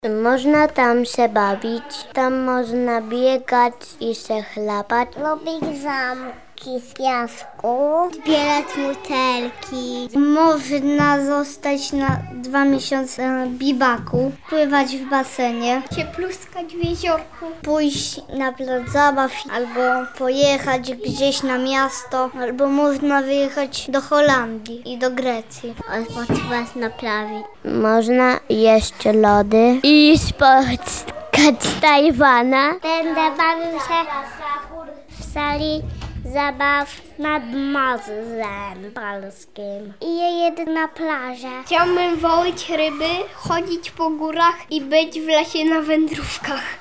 Można tam się bawić, tam można biegać i się chlapać. Robić zamki z piasku. Zbierać butelki. Można zostać na 2 miesiące na biwaku. Pływać w basenie. Się pluskać w jeziorku. Pójść na plac zabaw albo pojechać gdzieś na miasto. Albo można wyjechać do Holandii i do Grecji. Odpoczywać na plaży. Można jeść lody i spotkać Tajwana. Będę bawił się w sali zabaw nad Morzem Polskim. I jedę na plażę. Chciałbym łowić ryby, chodzić po górach i być w lesie na wędrówkach.